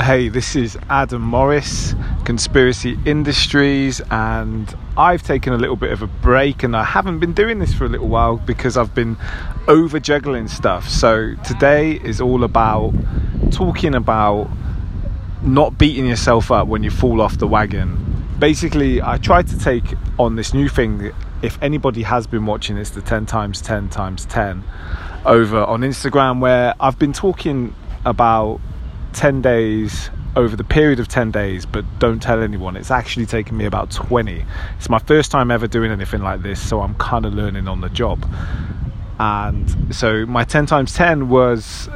Hey, this is Adam Morris, Conspiracy Industries, and I've taken a little bit of a break, and I haven't been doing this for a little while because I've been over juggling stuff. So today is all about talking about not beating yourself up when you fall off the wagon. Basically, I tried to take on this new thing. If anybody has been watching, it's the 10 times 10 times 10 over on Instagram, where I've been talking about 10 days over the period of 10 days, but don't tell anyone. It's actually taken me about 20. It's my first time ever doing anything like this, so I'm kind of learning on the job. And so my 10 times 10 was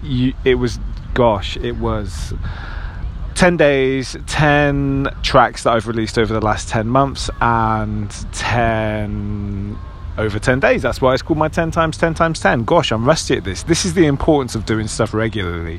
10 days, 10 tracks that I've released over the last 10 months and 10 over 10 days. That's why it's called my 10 times 10 times 10. Gosh, I'm rusty at this. This is the importance of doing stuff regularly.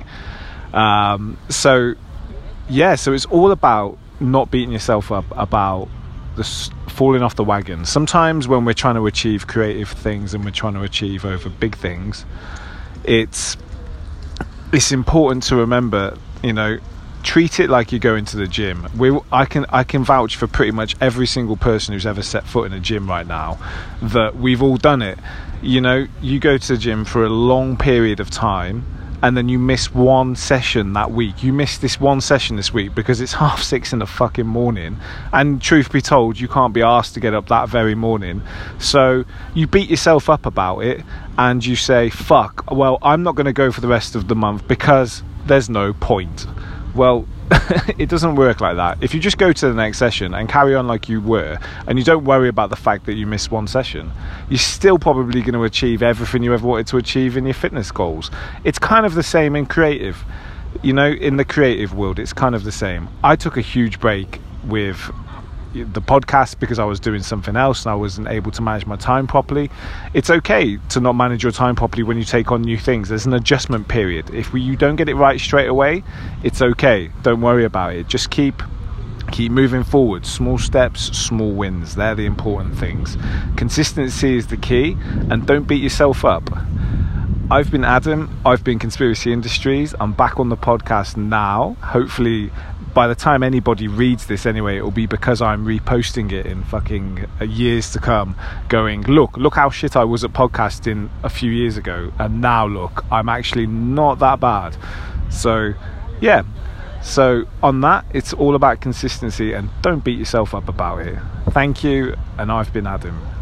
So it's all about not beating yourself up about falling off the wagon. Sometimes when we're trying to achieve creative things and we're trying to achieve over big things, it's important to remember, treat it like you're going to the gym. I can vouch for pretty much every single person who's ever set foot in a gym right now that we've all done it. You go to the gym for a long period of time, and then you miss one session that week. You miss this one session this week because it's 6:30 in the fucking morning, and truth be told, you can't be asked to get up that very morning. So you beat yourself up about it and you say, fuck, well, I'm not going to go for the rest of the month because there's no point. Well, it doesn't work like that. If you just go to the next session and carry on like you were, and you don't worry about the fact that you missed one session, you're still probably going to achieve everything you ever wanted to achieve in your fitness goals. It's kind of the same in creative. In the creative world, it's kind of the same. I took a huge break with the podcast because I was doing something else and I wasn't able to manage my time properly. It's okay to not manage your time properly when you take on new things. There's an adjustment period. If you don't get it right straight away, it's okay. Don't worry about it. Just keep moving forward. Small steps, small wins. They're the important things. Consistency is the key, and don't beat yourself up. I've been Adam. I've been Conspiracy Industries. I'm back on the podcast now. Hopefully by the time anybody reads this anyway, it'll be because I'm reposting it in fucking years to come, going, look how shit I was at podcasting a few years ago, and now look, I'm actually not that bad. So on that, it's all about consistency, and don't beat yourself up about it. Thank you, and I've been Adam.